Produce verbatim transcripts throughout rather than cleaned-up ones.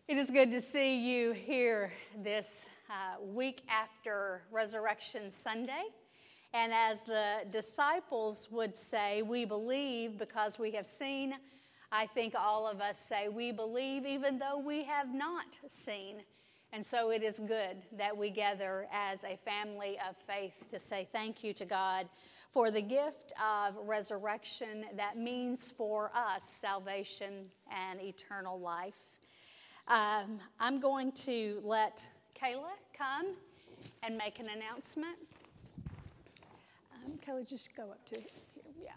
It is good to see you here this uh, week after Resurrection Sunday. And as the disciples would say, we believe because we have seen. I think all of us say we believe even though we have not seen. And so it is good that we gather as a family of faith to say thank you to God for the gift of resurrection that means for us salvation and eternal life. Um, I'm going to let Kayla come and make an announcement. Um, Kayla, just go up to here. Yeah.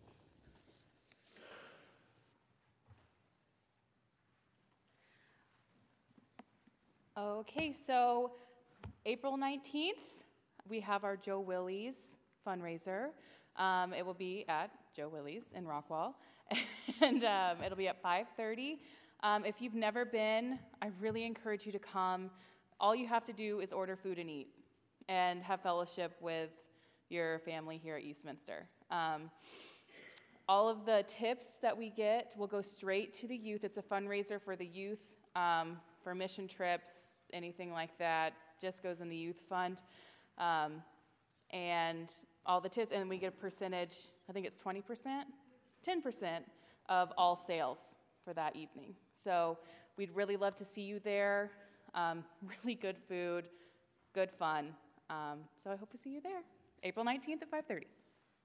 Okay, so April nineteenth, we have our Joe Willie's fundraiser. Um, it will be at Joe Willie's in Rockwall, and um, it'll be at five thirty. Um, if you've never been, I really encourage you to come. All you have to do is order food and eat and have fellowship with your family here at Eastminster. Um, all of the tips that we get will go straight to the youth. It's a fundraiser for the youth, um, for mission trips, anything like that, just goes in the youth fund. Um, and all the tips, and we get a percentage, I think it's twenty percent, ten percent of all sales for that evening. So we'd really love to see you there. Um, really good food, good fun. Um, so I hope to see you there, April nineteenth at five thirty.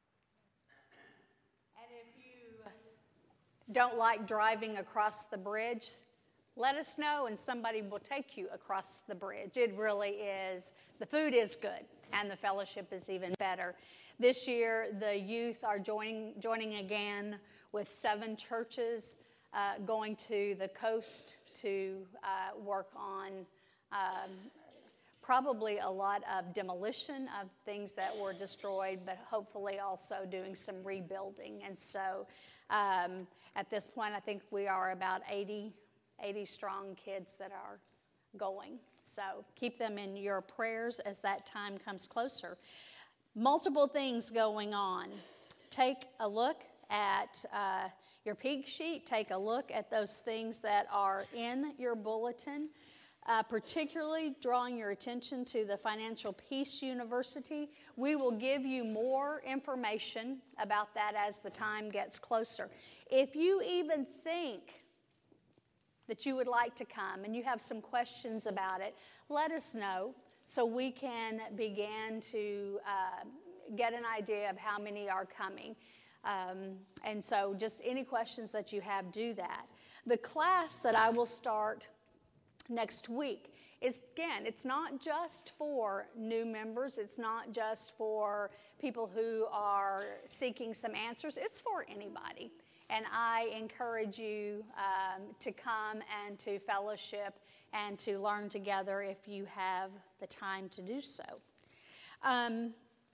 And if you don't like driving across the bridge, let us know and somebody will take you across the bridge. It really is. The food is good and the fellowship is even better. This year, the youth are joining, joining again with seven churches. Uh, going to the coast to uh, work on um, probably a lot of demolition of things that were destroyed, but hopefully also doing some rebuilding. And so um, at this point, I think we are about eighty, eighty strong kids that are going. So keep them in your prayers as that time comes closer. Multiple things going on. Take a look at uh, your peak sheet. Take a look at those things that are in your bulletin, uh, particularly drawing your attention to the Financial Peace University. We will give you more information about that as the time gets closer. If you even think that you would like to come and you have some questions about it, let us know so we can begin to uh, get an idea of how many are coming. Um, and so just any questions that you have, do that. The class that I will start next week is, again, it's not just for new members. It's not just for people who are seeking some answers. It's for anybody. And I encourage you um, to come and to fellowship and to learn together if you have the time to do so. Um,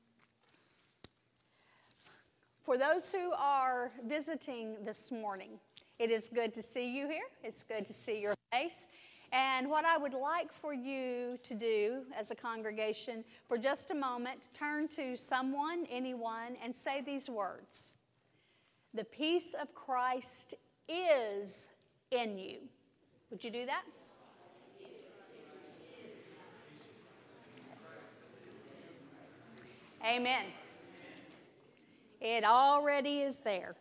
For those who are visiting this morning, it is good to see you here. It's good to see your face. And what I would like for you to do as a congregation, for just a moment, turn to someone, anyone, and say these words. The peace of Christ is in you. Would you do that? Amen. It already is there.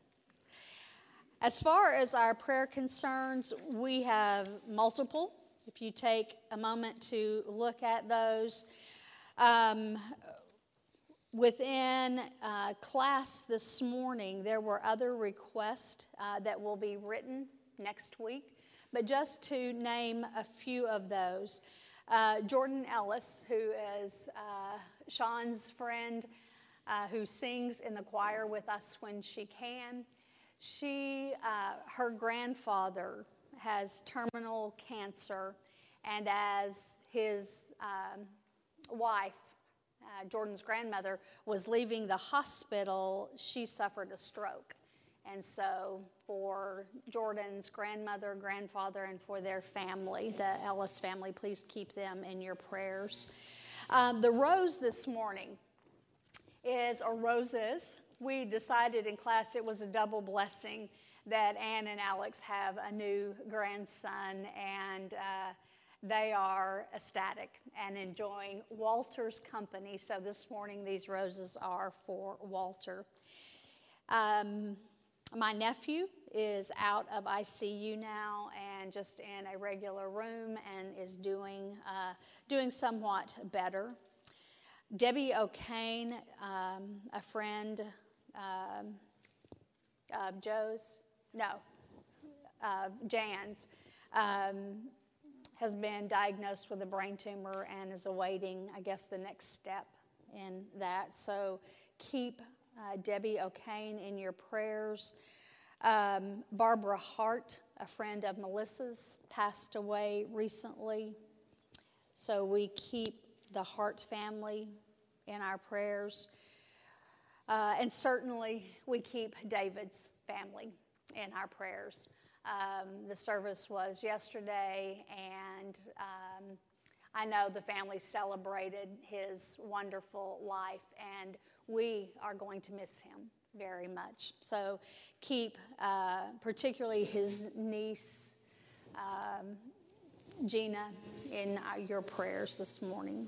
As far as our prayer concerns, we have multiple. If you take a moment to look at those. Um, within uh, class this morning, there were other requests uh, that will be written next week. But just to name a few of those, uh, Jordan Ellis, who is uh, Sean's friend, Uh, who sings in the choir with us when she can. She, uh, her grandfather has terminal cancer, and as his um, wife, uh, Jordan's grandmother, was leaving the hospital, she suffered a stroke. And so for Jordan's grandmother, grandfather, and for their family, the Ellis family, please keep them in your prayers. Um, the rose this morning is, or roses, we decided in class it was a double blessing that Ann and Alex have a new grandson, and uh, they are ecstatic and enjoying Walter's company. So this morning, these roses are for Walter. Um, my nephew is out of I C U now and just in a regular room and is doing uh, doing somewhat better. Debbie O'Kane, um, a friend um, of Joe's, no, uh, Jan's, um, has been diagnosed with a brain tumor and is awaiting, I guess, the next step in that. So keep uh, Debbie O'Kane in your prayers. Um, Barbara Hart, a friend of Melissa's, passed away recently. So we keep the Hart family in our prayers. Uh, and certainly we keep David's family in our prayers. Um, the service was yesterday, and um, I know the family celebrated his wonderful life, and we are going to miss him very much. So keep uh, particularly his niece, um, Gina, in uh, your prayers this morning.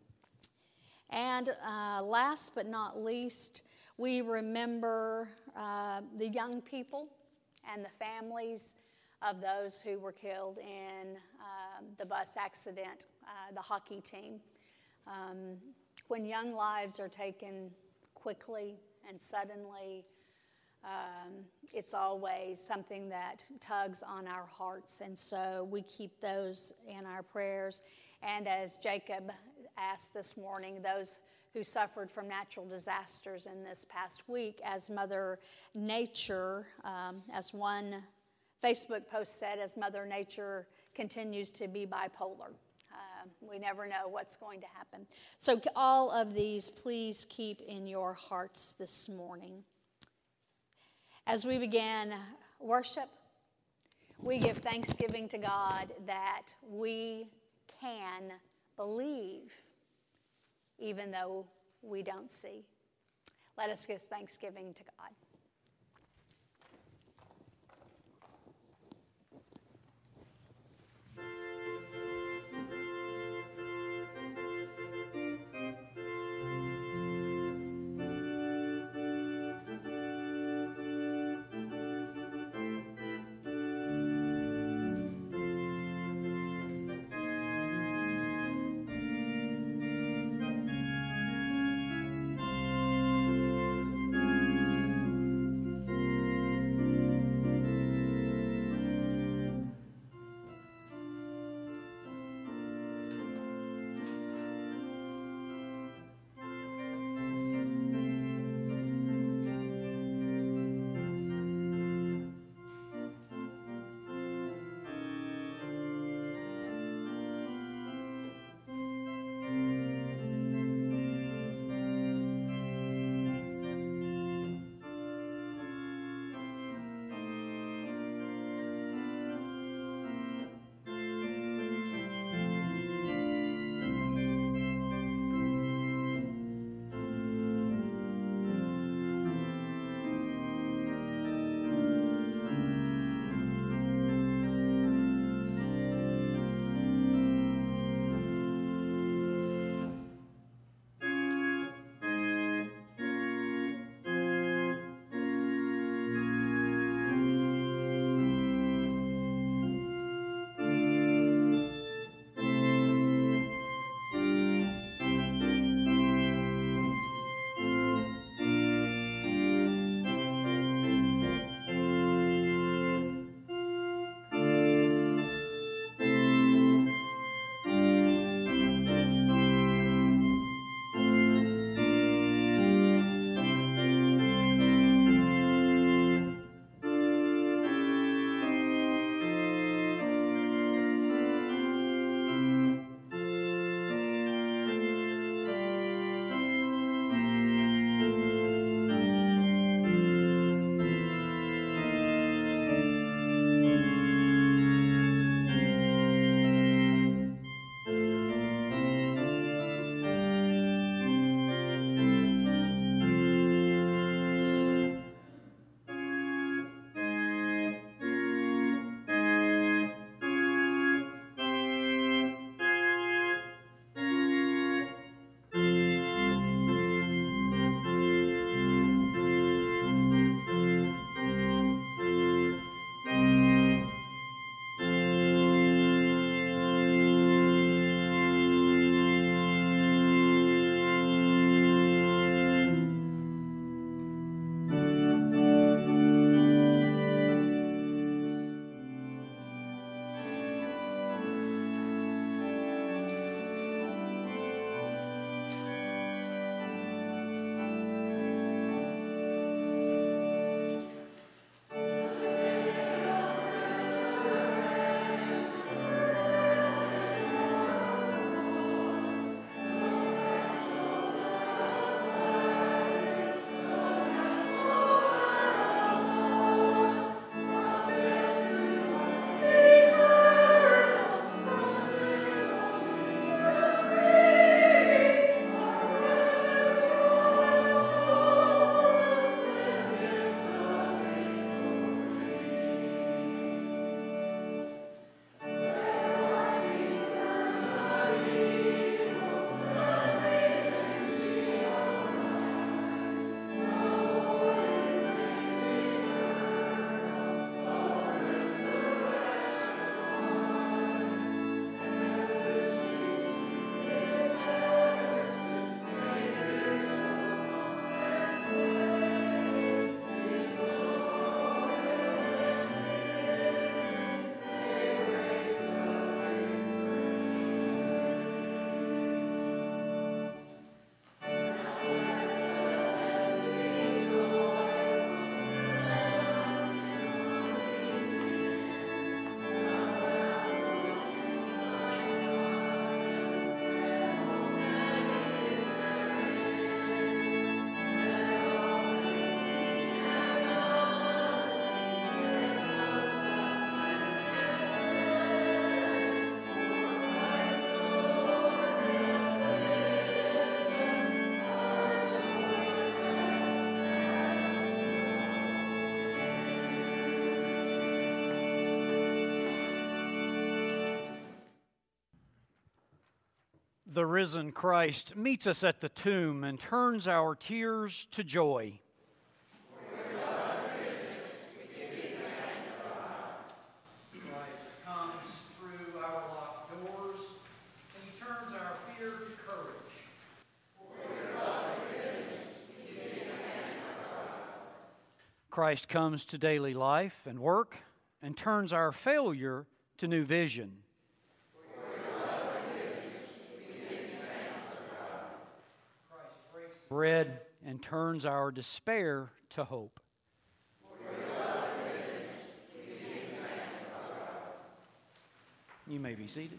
And uh, last but not least, we remember uh, the young people and the families of those who were killed in uh, the bus accident, uh, the hockey team. Um, when young lives are taken quickly and suddenly, um, it's always something that tugs on our hearts. And so we keep those in our prayers. And as Jacob asked this morning, those who suffered from natural disasters in this past week, as Mother Nature, um, as one Facebook post said, as Mother Nature continues to be bipolar. Uh, we never know what's going to happen. So all of these, please keep in your hearts this morning. As we begin worship, we give thanksgiving to God that we can believe even though we don't see. Let us give thanksgiving to God. The risen Christ meets us at the tomb and turns our tears to joy. Christ comes through our locked doors, and He turns our fear to courage. Christ comes to daily life and work and turns our failure to new vision. Christ breaks the bread and turns our despair to hope. You may be seated.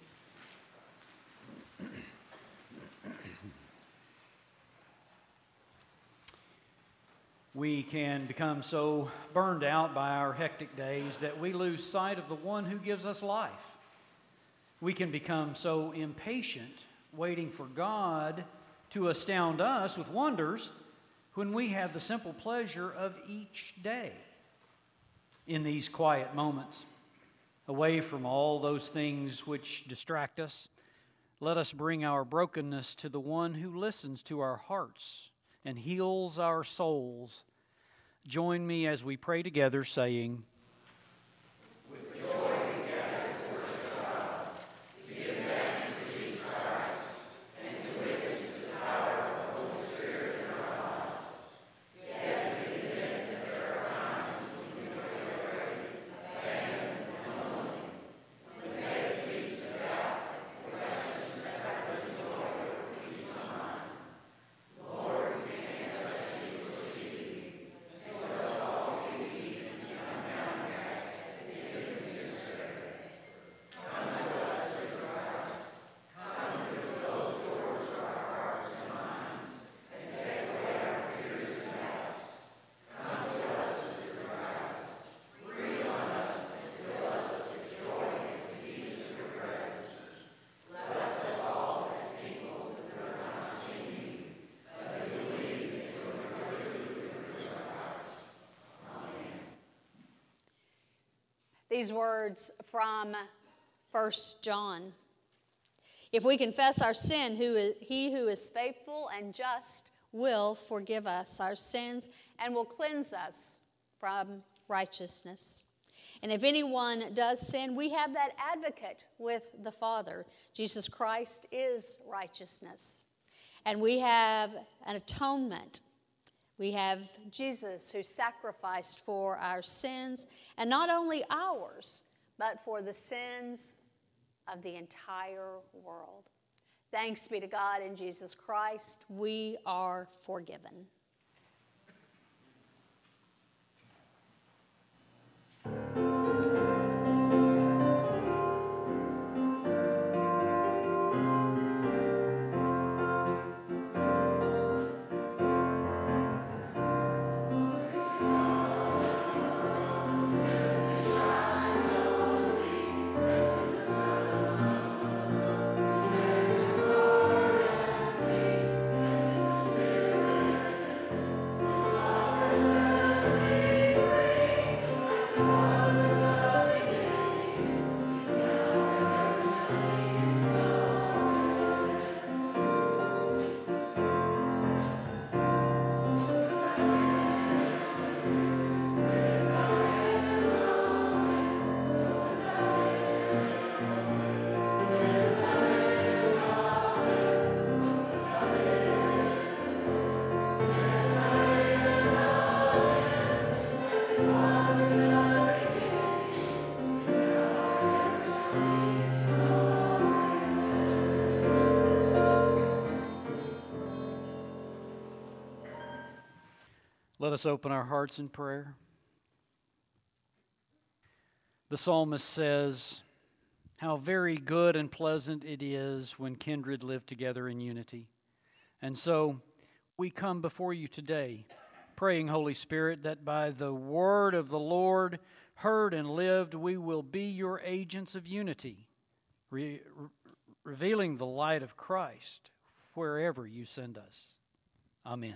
We can become so burned out by our hectic days that we lose sight of the one who gives us life. We can become so impatient, waiting for God to astound us with wonders when we have the simple pleasure of each day. In these quiet moments, away from all those things which distract us, let us bring our brokenness to the one who listens to our hearts and heals our souls. Join me as we pray together, saying, with joy we gather to worship God, to give thanks to Jesus Christ, and to witness the power of the Holy Spirit in our lives. Yet we admit that there are times when we feel afraid, abandoned, and lonely. When faith leads to doubt, questions that have little joy or peace of mind. Lord, we can't touch you or see you, and so it's all too easy to become downcast and given to despair. Come to us through Christ. Come through those doors of our hearts and minds, and take away our fears and doubts. Come to us through Christ. Breathe on us and fill us with joy and peace of your presence. Bless us all as people who have not seen you, but who believe in your true Christ. Amen. These words from First John. If we confess our sin, who is, he who is faithful and just will forgive us our sins and will cleanse us from righteousness. And if anyone does sin, we have that advocate with the Father. Jesus Christ is righteousness. And we have an atonement. We have Jesus who sacrificed for our sins, and not only ours, but for the sins of the entire world. Thanks be to God in Jesus Christ, we are forgiven. Let us open our hearts in prayer. The psalmist says, how very good and pleasant it is when kindred live together in unity. And so we come before you today, praying, Holy Spirit, that by the word of the Lord, heard and lived, we will be your agents of unity, re- re- revealing the light of Christ wherever you send us. Amen.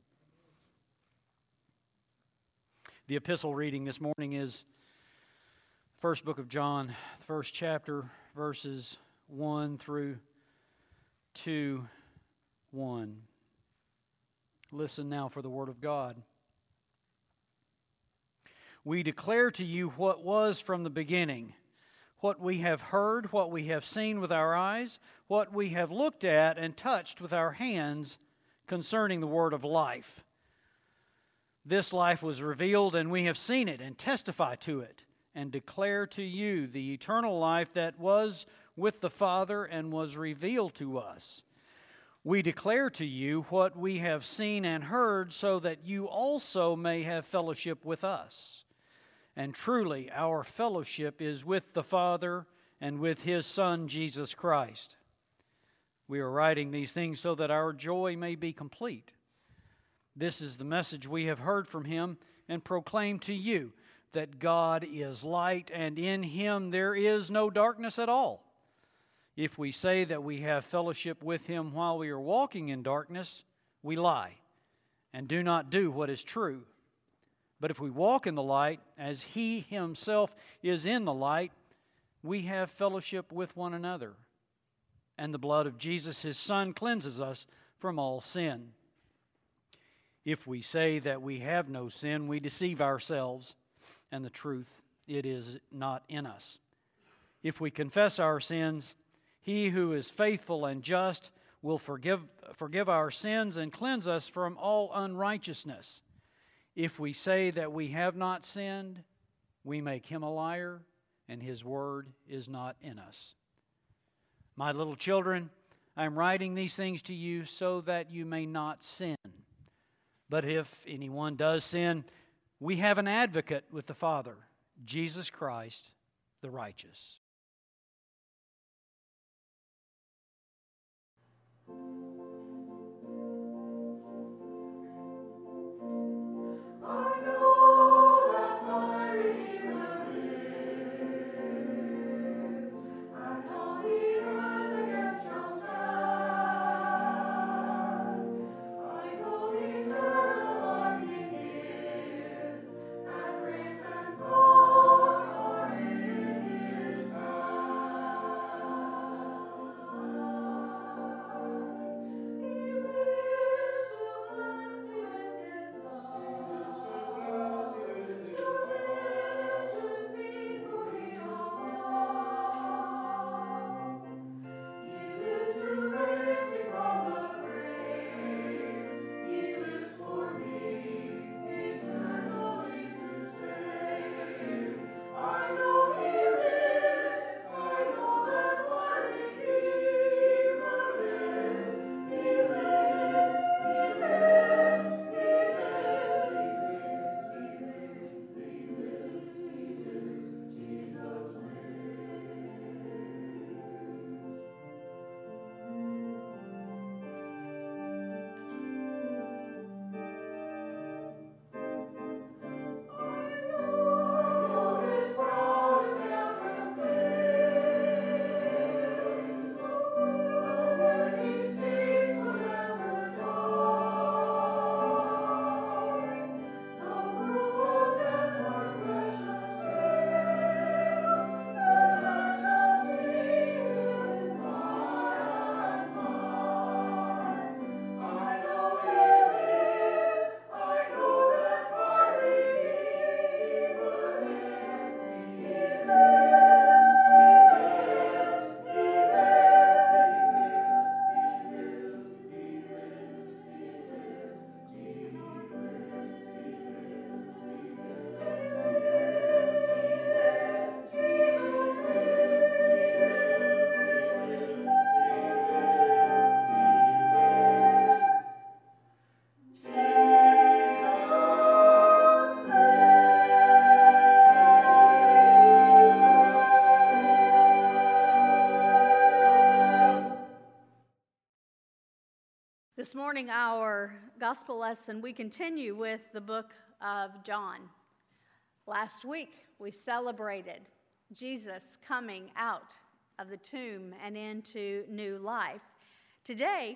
The epistle reading this morning is the first book of John, the first chapter, verses one through two, one. Listen now for the word of God. We declare to you what was from the beginning, what we have heard, what we have seen with our eyes, what we have looked at and touched with our hands concerning the word of life. This life was revealed, and we have seen it and testify to it and declare to you the eternal life that was with the Father and was revealed to us. We declare to you what we have seen and heard, so that you also may have fellowship with us. And truly, our fellowship is with the Father and with His Son, Jesus Christ. We are writing these things so that our joy may be complete. This is the message we have heard from Him and proclaim to you, that God is light, and in Him there is no darkness at all. If we say that we have fellowship with Him while we are walking in darkness, we lie and do not do what is true. But if we walk in the light, as He Himself is in the light, we have fellowship with one another. And the blood of Jesus, His Son, cleanses us from all sin. If we say that we have no sin, we deceive ourselves, and the truth, it is not in us. If we confess our sins, He who is faithful and just will forgive, forgive our sins and cleanse us from all unrighteousness. If we say that we have not sinned, we make Him a liar, and His word is not in us. My little children, I am writing these things to you so that you may not sin. But if anyone does sin, we have an advocate with the Father, Jesus Christ, the righteous. This morning, our gospel lesson, we continue with the book of John. Last week, we celebrated Jesus coming out of the tomb and into new life. Today,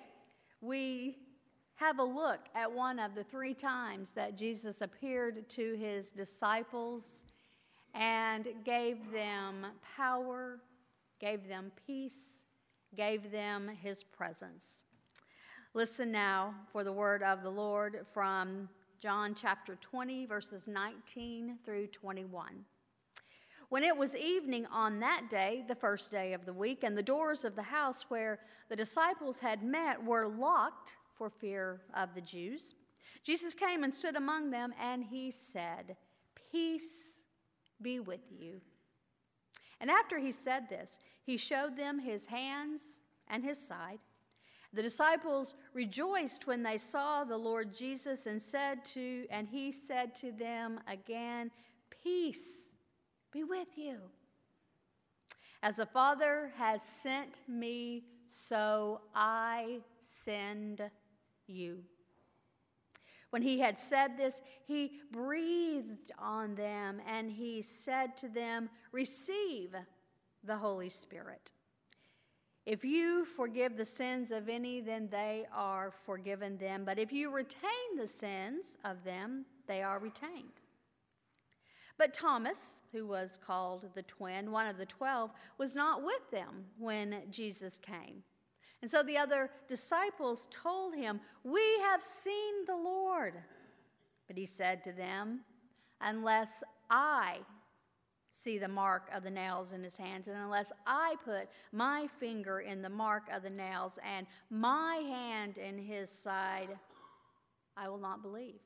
we have a look at one of the three times that Jesus appeared to his disciples and gave them power, gave them peace, gave them his presence. Listen now for the word of the Lord from John chapter twenty, verses nineteen through twenty-one. When it was evening on that day, the first day of the week, and the doors of the house where the disciples had met were locked for fear of the Jews, Jesus came and stood among them, and he said, "Peace be with you." And after he said this, he showed them his hands and his side. The disciples rejoiced when they saw the Lord Jesus, and said to and he said to them again, "Peace be with you. As the Father has sent me, so I send you." When he had said this, he breathed on them, and he said to them, "Receive the Holy Spirit. If you forgive the sins of any, then they are forgiven them. But if you retain the sins of them, they are retained." But Thomas, who was called the twin, one of the twelve, was not with them when Jesus came. And so the other disciples told him, "We have seen the Lord." But he said to them, "Unless I see the mark of the nails in his hands, and unless I put my finger in the mark of the nails and my hand in his side, I will not believe."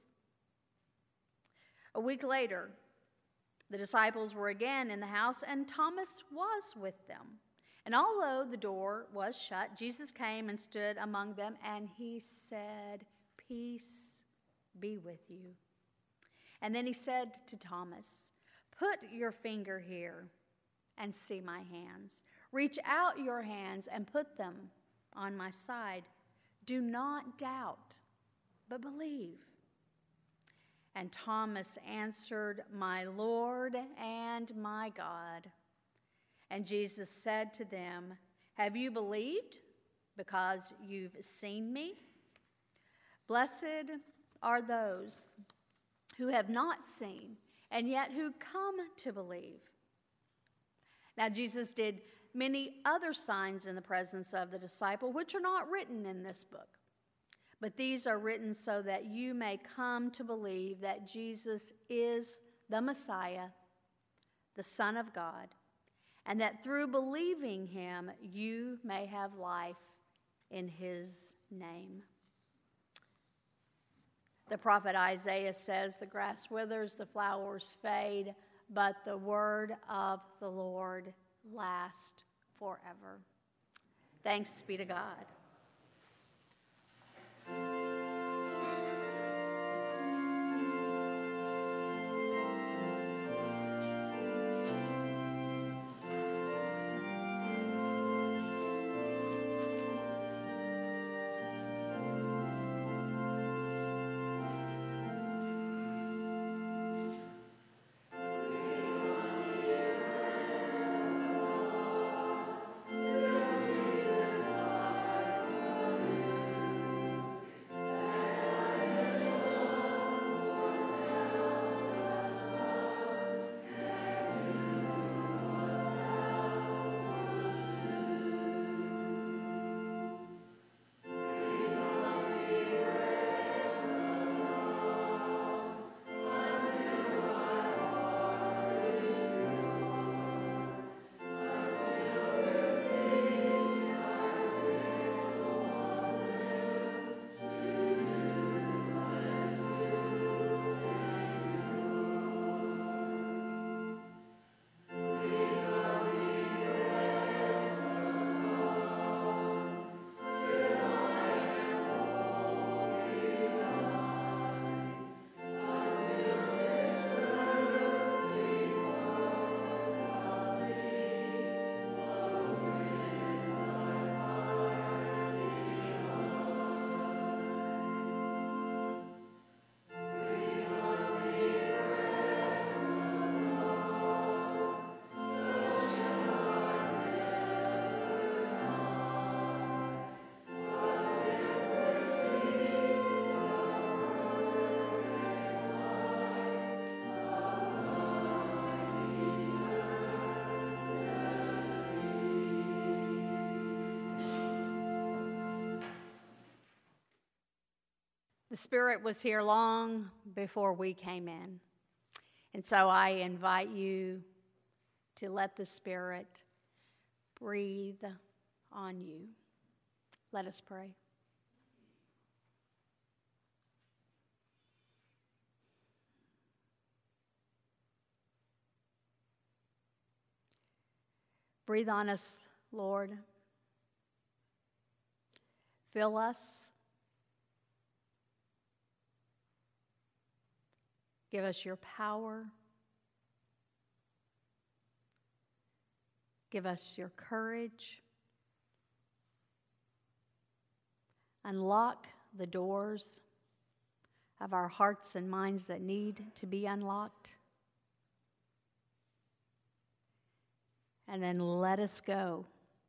A week later, the disciples were again in the house, and Thomas was with them. And although the door was shut, Jesus came and stood among them, and he said, "Peace be with you." And then he said to Thomas, "Put your finger here and see my hands. Reach out your hands and put them on my side. Do not doubt, but believe." And Thomas answered, "My Lord and my God." And Jesus said to them, "Have you believed because you've seen me? Blessed are those who have not seen and yet who come to believe." Now Jesus did many other signs in the presence of the disciple, which are not written in this book. But these are written so that you may come to believe that Jesus is the Messiah, the Son of God, and that through believing him, you may have life in his name. The prophet Isaiah says, "The grass withers, the flowers fade, but the word of the Lord lasts forever." Thanks be to God. Spirit was here long before we came in. And so I invite you to let the Spirit breathe on you. Let us pray. Breathe on us, Lord. Fill us. Give us your power. Give us your courage. Unlock the doors of our hearts and minds that need to be unlocked. And then let us go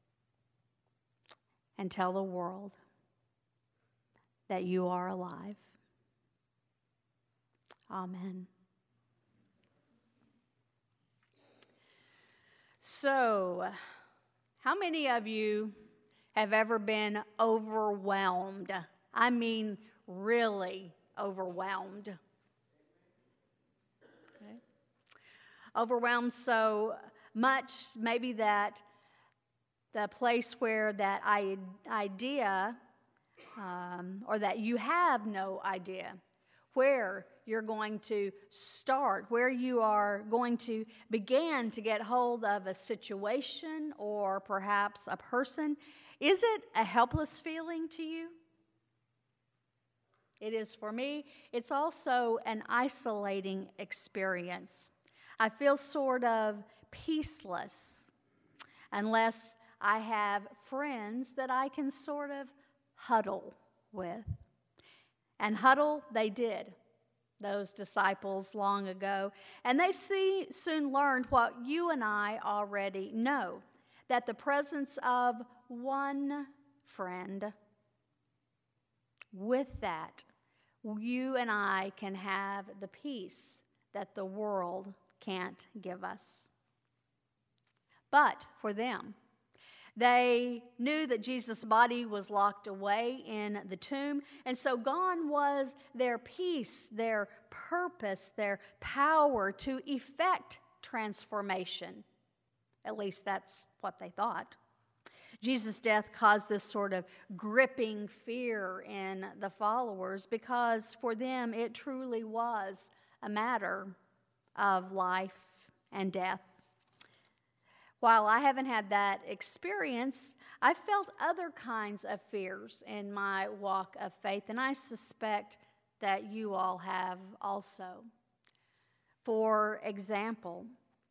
and tell the world that you are alive. Amen. So, how many of you have ever been overwhelmed? I mean, really overwhelmed. Okay. Overwhelmed so much, maybe that the place where that idea, um, or that you have no idea where you're going to start, where you are going to begin to get hold of a situation or perhaps a person. Is it a helpless feeling to you? It is for me. It's also an isolating experience. I feel sort of peaceless unless I have friends that I can sort of huddle with. And huddle they did, those disciples long ago. And they see, soon learned what you and I already know, that the presence of one friend, with that, you and I can have the peace that the world can't give us. But for them, they knew that Jesus' body was locked away in the tomb, and so gone was their peace, their purpose, their power to effect transformation. At least that's what they thought. Jesus' death caused this sort of gripping fear in the followers because for them it truly was a matter of life and death. While I haven't had that experience, I felt other kinds of fears in my walk of faith, and I suspect that you all have also. For example,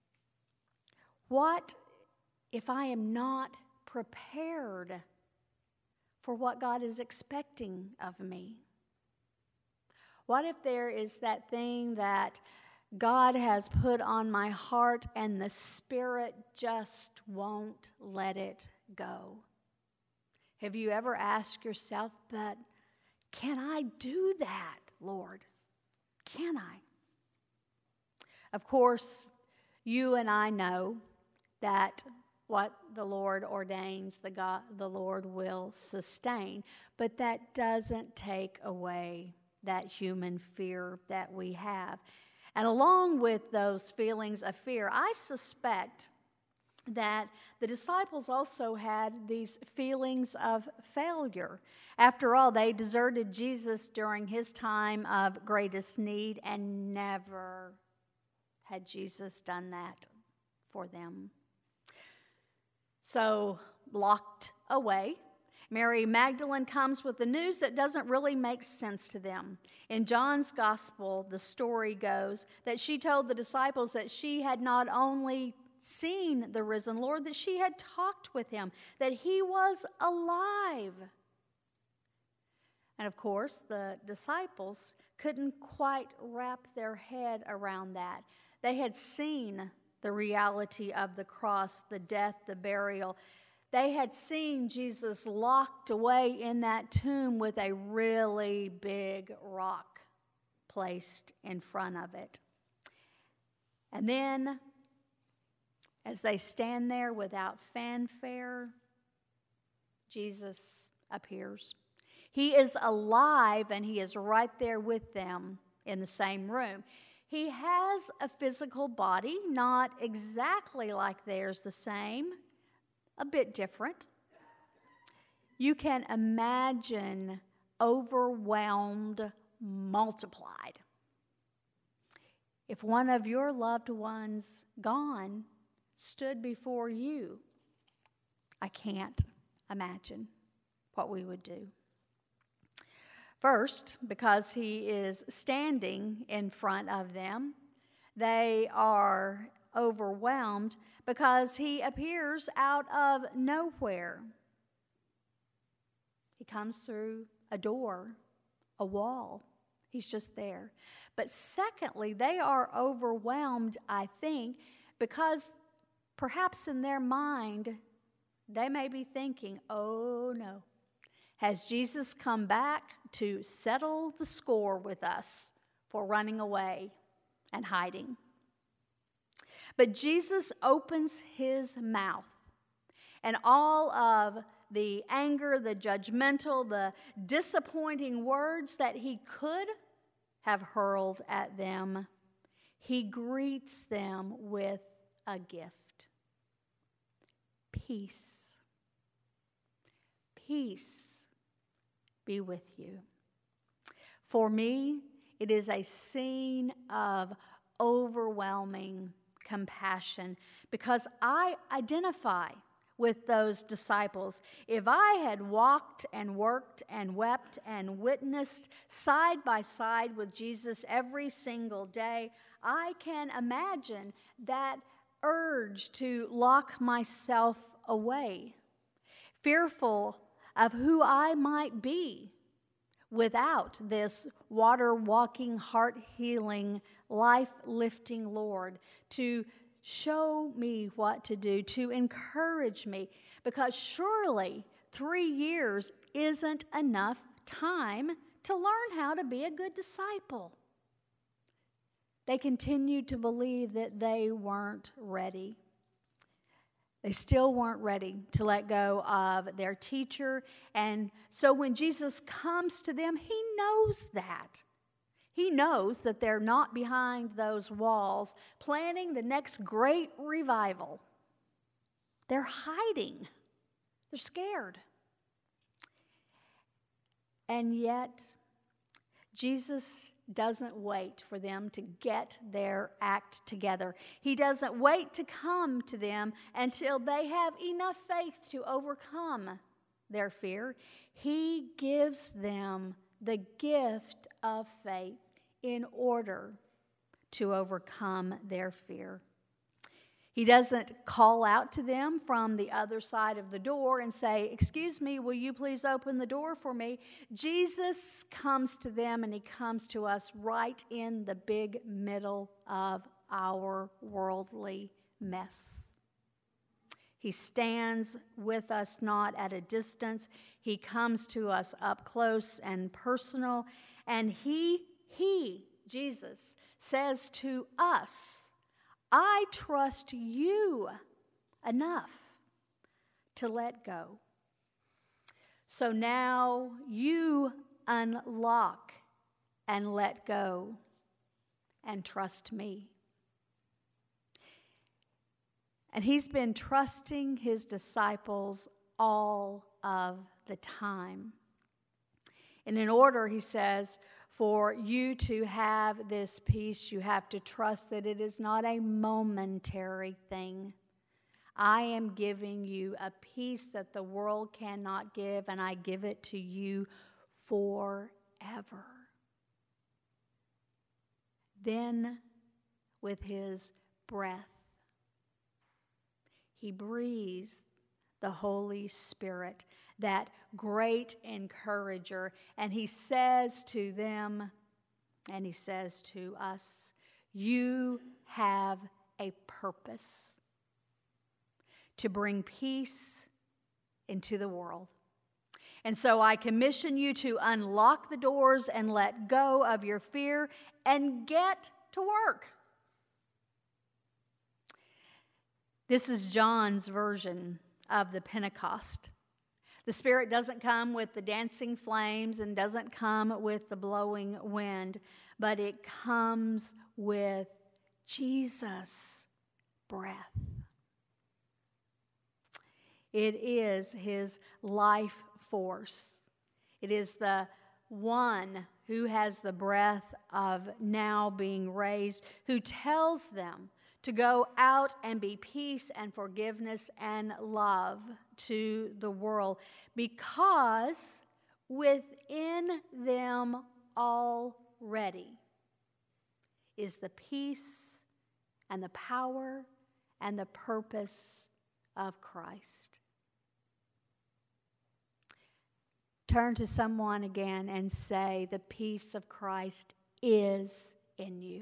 what if I am not prepared for what God is expecting of me? What if there is that thing that God has put on my heart and the Spirit just won't let it go? Have you ever asked yourself, but can I do that, Lord? Can I? Of course, you and I know that what the Lord ordains, the God, the Lord will sustain, but that doesn't take away that human fear that we have. And along with those feelings of fear, I suspect that the disciples also had these feelings of failure. After all, they deserted Jesus during his time of greatest need, and never had Jesus done that for them. So, locked away, Mary Magdalene comes with the news that doesn't really make sense to them. In John's gospel, the story goes that she told the disciples that she had not only seen the risen Lord, that she had talked with him, that he was alive. And of course, the disciples couldn't quite wrap their head around that. They had seen the reality of the cross, the death, the burial. They had seen Jesus locked away in that tomb with a really big rock placed in front of it. And then, as they stand there without fanfare, Jesus appears. He is alive, and he is right there with them in the same room. He has a physical body, not exactly like theirs, the same, a bit different. You can imagine overwhelmed, multiplied. If one of your loved ones gone stood before you, I can't imagine what we would do. First, because he is standing in front of them, they are overwhelmed because he appears out of nowhere. He comes through a door, a wall. He's just there. But secondly, they are overwhelmed, I think, because perhaps in their mind, they may be thinking, oh no, has Jesus come back to settle the score with us for running away and hiding? But Jesus opens his mouth, and all of the anger, the judgmental, the disappointing words that he could have hurled at them, he greets them with a gift. Peace. Peace be with you. For me, it is a scene of overwhelming compassion because I identify with those disciples. If I had walked and worked and wept and witnessed side by side with Jesus every single day, I can imagine that urge to lock myself away, fearful of who I might be without this water-walking, heart-healing, life-lifting Lord to show me what to do, to encourage me, because surely three years isn't enough time to learn how to be a good disciple. They continued to believe that they weren't ready. They still weren't ready to let go of their teacher. And so when Jesus comes to them, he knows that. He knows that they're not behind those walls planning the next great revival. They're hiding. They're scared. And yet, Jesus doesn't wait for them to get their act together. He doesn't wait to come to them until they have enough faith to overcome their fear. He gives them the gift of faith in order to overcome their fear. He doesn't call out to them from the other side of the door and say, "Excuse me, will you please open the door for me?" Jesus comes to them, and he comes to us right in the big middle of our worldly mess. He stands with us not at a distance. He comes to us up close and personal, and he, he, Jesus, says to us, I trust you enough to let go. So now you unlock and let go and trust me. And he's been trusting his disciples all of the time. And in order, he says, for you to have this peace, you have to trust that it is not a momentary thing. I am giving you a peace that the world cannot give, and I give it to you forever. Then, with his breath, he breathes the Holy Spirit, that great encourager, and he says to them, and he says to us, you have a purpose to bring peace into the world. And so I commission you to unlock the doors and let go of your fear and get to work. This is John's version of the Pentecost. The Spirit doesn't come with the dancing flames and doesn't come with the blowing wind, but it comes with Jesus' breath. It is His life force. It is the one who has the breath of now being raised, who tells them to go out and be peace and forgiveness and love to the world, because within them already is the peace and the power and the purpose of Christ. Turn to someone again and say, the peace of Christ is in you.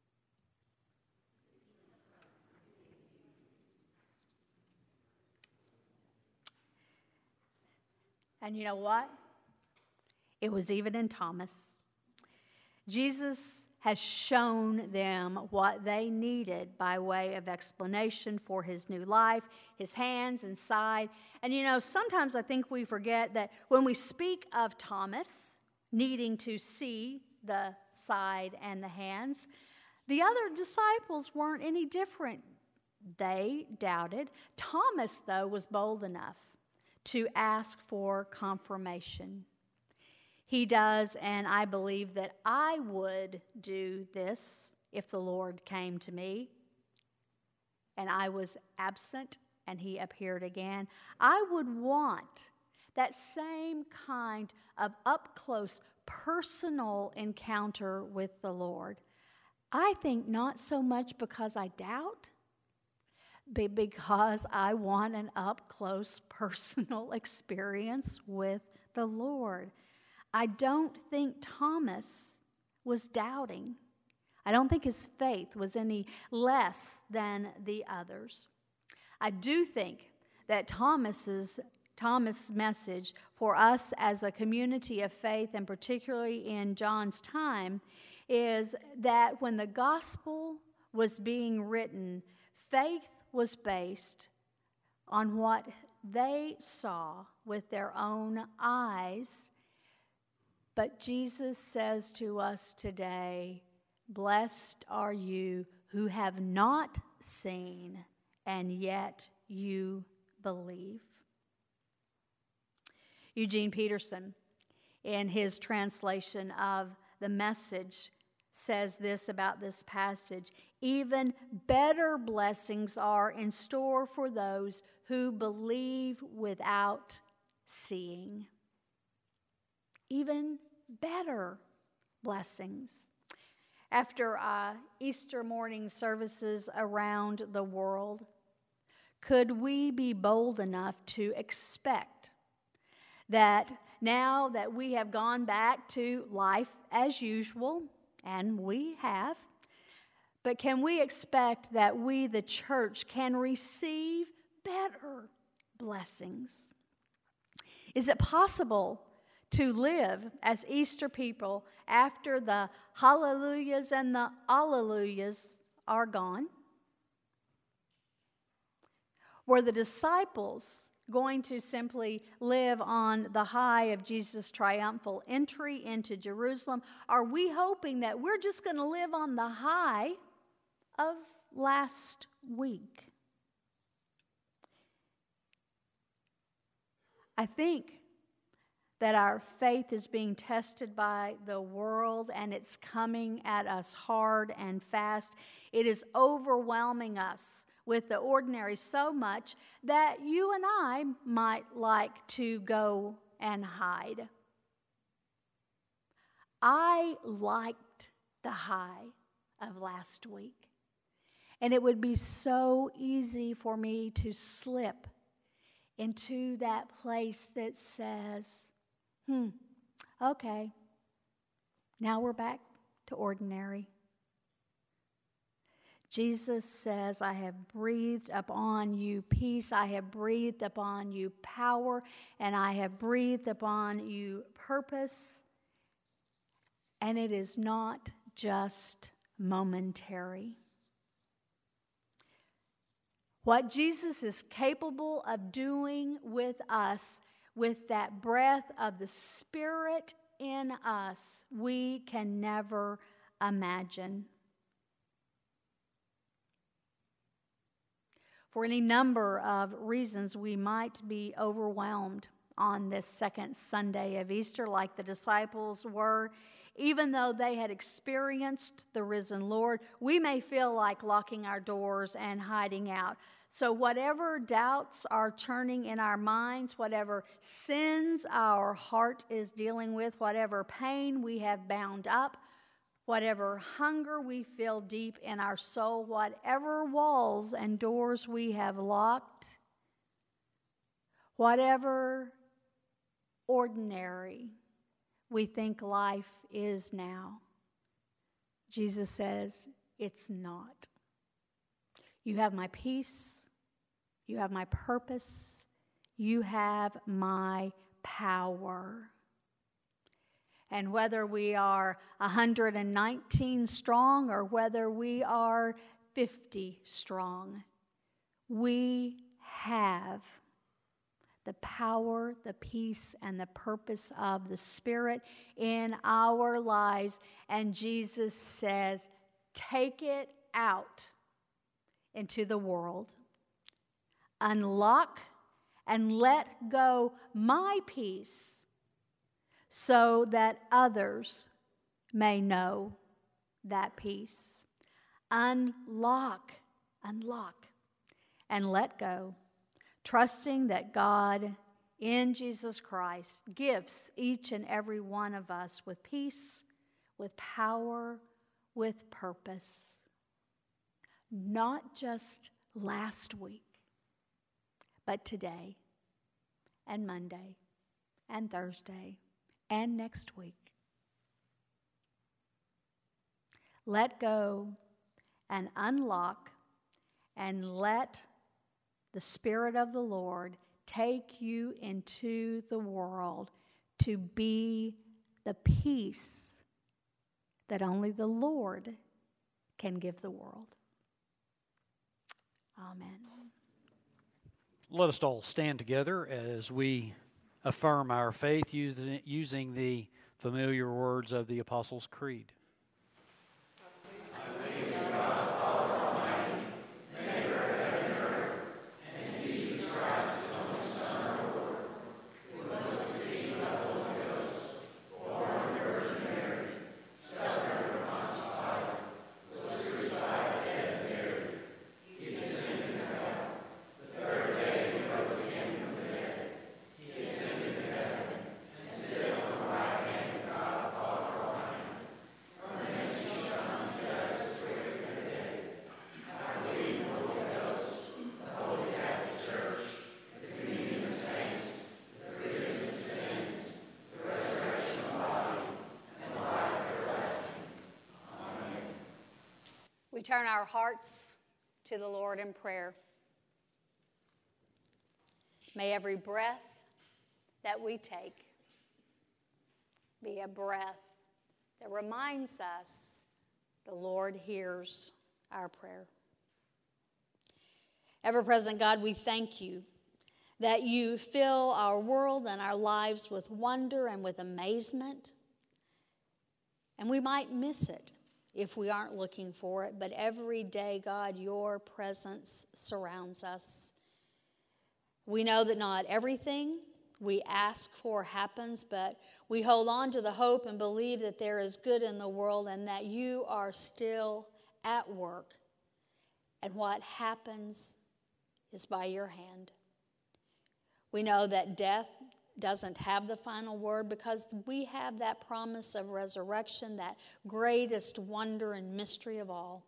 And you know what? It was even in Thomas. Jesus has shown them what they needed by way of explanation for his new life, his hands and side. And you know, sometimes I think we forget that when we speak of Thomas needing to see the side and the hands, the other disciples weren't any different. They doubted. Thomas, though, was bold enough to ask for confirmation. He does, and I believe that I would do this if the Lord came to me and I was absent and he appeared again. I would want that same kind of up-close, personal encounter with the Lord. I think not so much because I doubt, but because I want an up-close, personal experience with the Lord. I don't think Thomas was doubting. I don't think his faith was any less than the others. I do think that Thomas's Thomas' message for us as a community of faith, and particularly in John's time, is that when the gospel was being written, faith was based on what they saw with their own eyes. But Jesus says to us today, blessed are you who have not seen, and yet you believe. Eugene Peterson, in his translation of the Message, says this about this passage: even better blessings are in store for those who believe without seeing. Even better blessings. After uh, Easter morning services around the world, could we be bold enough to expect that now that we have gone back to life as usual, and we have, but can we expect that we, the church, can receive better blessings? Is it possible to live as Easter people after the hallelujahs and the alleluias are gone? Were the disciples going to simply live on the high of Jesus' triumphal entry into Jerusalem? Are we hoping that we're just going to live on the high of last week? I think that our faith is being tested by the world, and it's coming at us hard and fast. It is overwhelming us with the ordinary so much that you and I might like to go and hide. I liked the high of last week, and it would be so easy for me to slip into that place that says, Hmm, okay, now we're back to ordinary. Jesus says, I have breathed upon you peace, I have breathed upon you power, and I have breathed upon you purpose. And it is not just momentary. What Jesus is capable of doing with us with that breath of the Spirit in us, we can never imagine. For any number of reasons, we might be overwhelmed on this second Sunday of Easter, like the disciples were. Even though they had experienced the risen Lord, we may feel like locking our doors and hiding out. So whatever doubts are churning in our minds, whatever sins our heart is dealing with, whatever pain we have bound up, whatever hunger we feel deep in our soul, whatever walls and doors we have locked, whatever ordinary we think life is now, Jesus says, it's not. You have my peace. You have my purpose. You have my power. And whether we are one hundred nineteen strong or whether we are fifty strong, we have the power, the peace, and the purpose of the Spirit in our lives. And Jesus says, take it out into the world. Unlock and let go my peace so that others may know that peace. Unlock, unlock, and let go. Trusting that God in Jesus Christ gifts each and every one of us with peace, with power, with purpose. Not just last week, but today and Monday and Thursday and next week. Let go and unlock and let the Spirit of the Lord take you into the world to be the peace that only the Lord can give the world. Amen. Let us all stand together as we affirm our faith using the familiar words of the Apostles' Creed. We turn our hearts to the Lord in prayer. May every breath that we take be a breath that reminds us the Lord hears our prayer. Ever-present God, we thank you that you fill our world and our lives with wonder and with amazement. And we might miss it if we aren't looking for it, but every day, God, your presence surrounds us. We know that not everything we ask for happens, but we hold on to the hope and believe that there is good in the world and that you are still at work. And what happens is by your hand. We know that death doesn't have the final word because we have that promise of resurrection, that greatest wonder and mystery of all.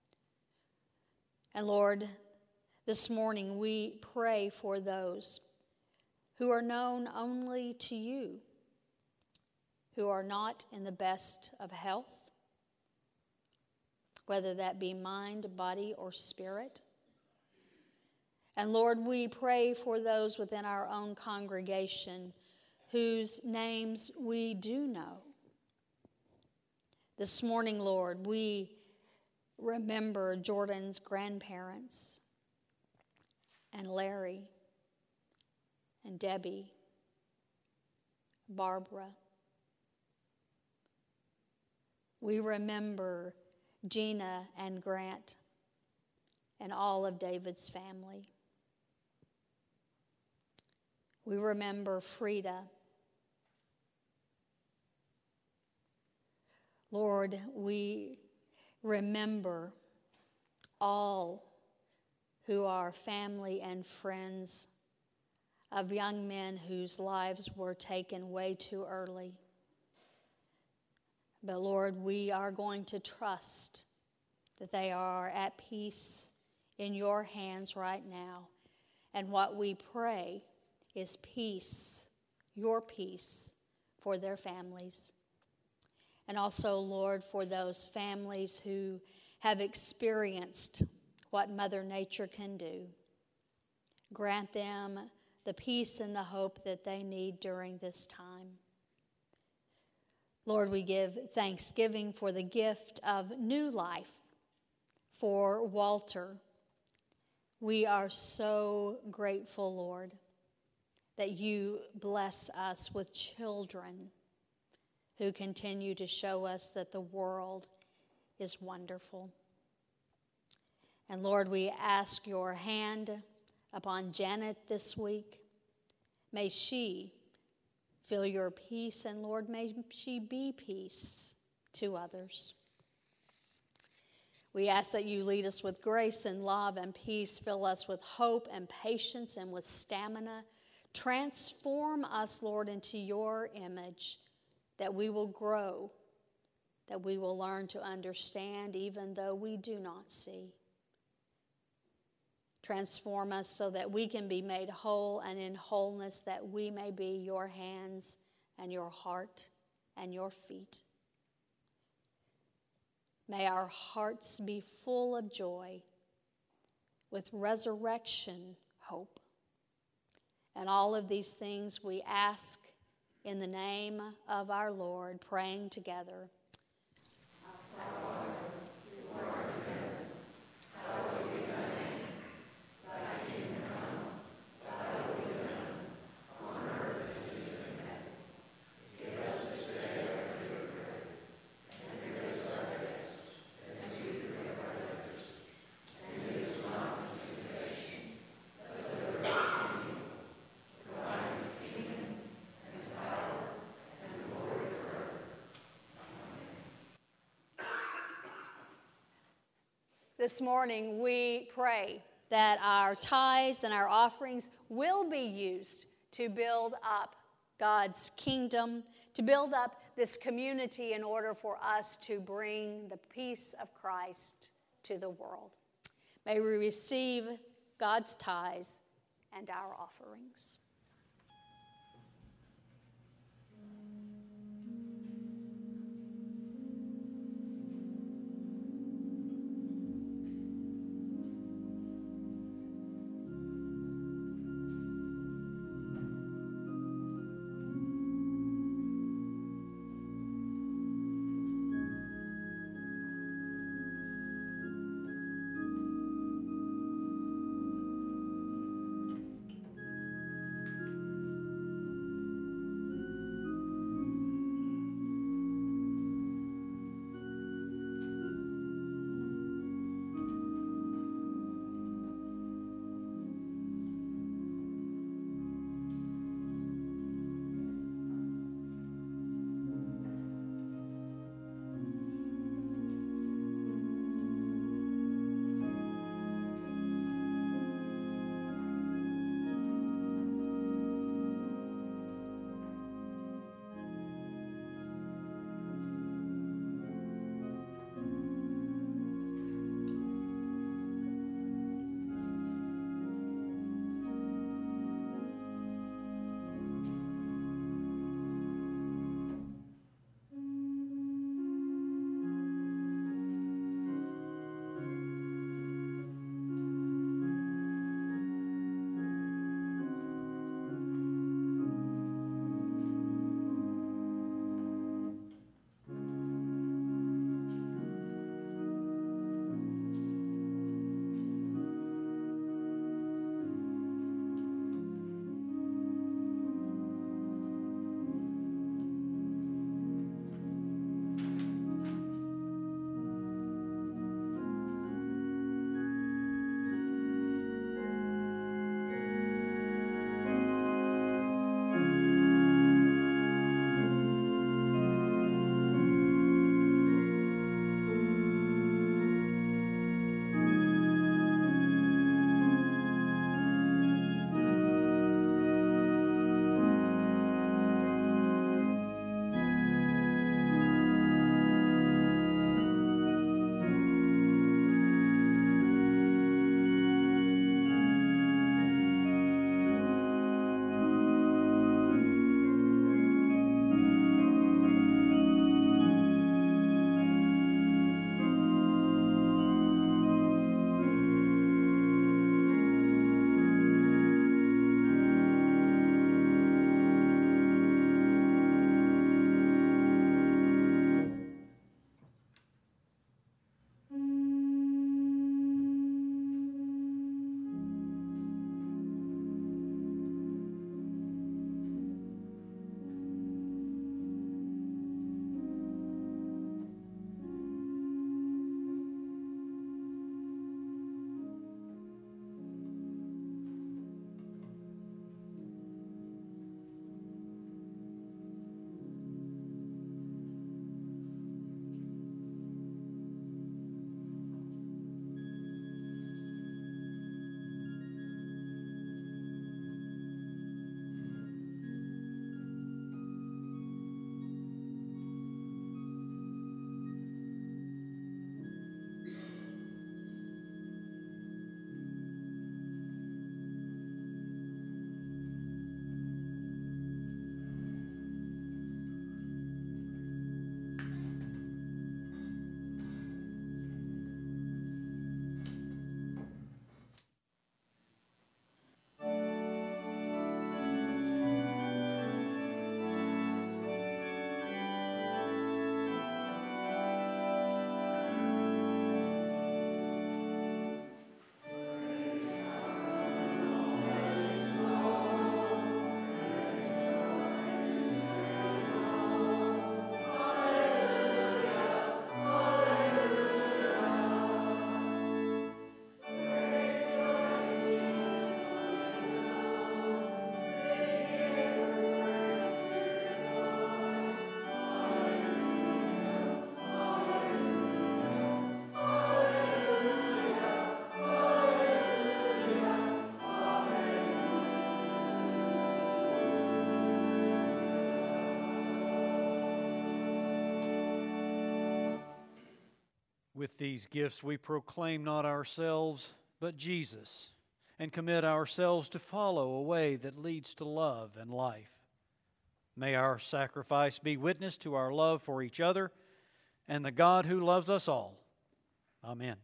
And Lord, this morning we pray for those who are known only to you, who are not in the best of health, whether that be mind, body, or spirit. And Lord, we pray for those within our own congregation whose names we do know. This morning, Lord, we remember Jordan's grandparents and Larry and Debbie Barbara. We remember Gina and Grant and all of David's family. We remember Frida. Lord, we remember all who are family and friends of young men whose lives were taken way too early. But Lord, we are going to trust that they are at peace in your hands right now. And what we pray is peace, your peace, for their families. And also, Lord, for those families who have experienced what Mother Nature can do. Grant them the peace and the hope that they need during this time. Lord, we give thanksgiving for the gift of new life for Walter. We are so grateful, Lord, that you bless us with children who continue to show us that the world is wonderful. And Lord, we ask your hand upon Janet this week. May she feel your peace, and Lord, may she be peace to others. We ask that you lead us with grace and love and peace. Fill us with hope and patience and with stamina. Transform us, Lord, into your image, that we will grow, that we will learn to understand even though we do not see. Transform us so that we can be made whole, and in wholeness that we may be your hands and your heart and your feet. May our hearts be full of joy with resurrection hope. And all of these things we ask in the name of our Lord, praying together. This morning, we pray that our tithes and our offerings will be used to build up God's kingdom, to build up this community in order for us to bring the peace of Christ to the world. May we receive God's tithes and our offerings. With these gifts we proclaim not ourselves, but Jesus, and commit ourselves to follow a way that leads to love and life. May our sacrifice be witness to our love for each other and the God who loves us all. Amen.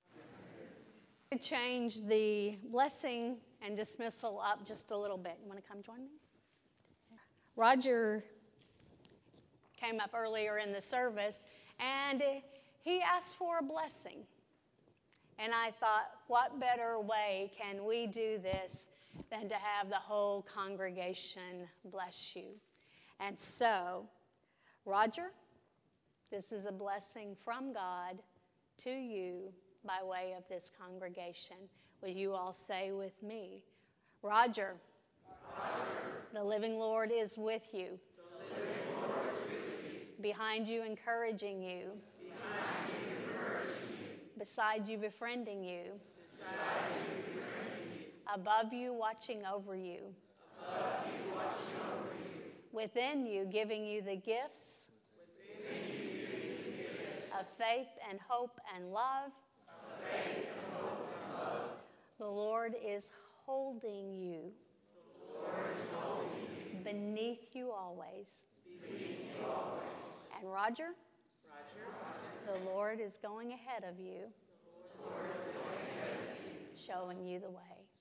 Change the blessing and dismissal up just a little bit. You want to come join me? Roger came up earlier in the service, and he asked for a blessing. And I thought, what better way can we do this than to have the whole congregation bless you? And so, Roger, this is a blessing from God to you by way of this congregation. Will you all say with me, Roger, Roger. The living Lord is with you. The living Lord is with you. Behind you, encouraging you. Behind you, encouraging you. Beside you, befriending you. Beside you, befriending you. Above you, watching over you. Above you, watching over you. Within you, giving you the gifts. Within you, giving you the gifts. Of faith and hope and love. Of faith and hope and love. The Lord is holding you. The Lord is holding you. Beneath you always. Beneath you always. And Roger? Roger. The Lord is going ahead of you. The Lord is going ahead of you. Showing you the way.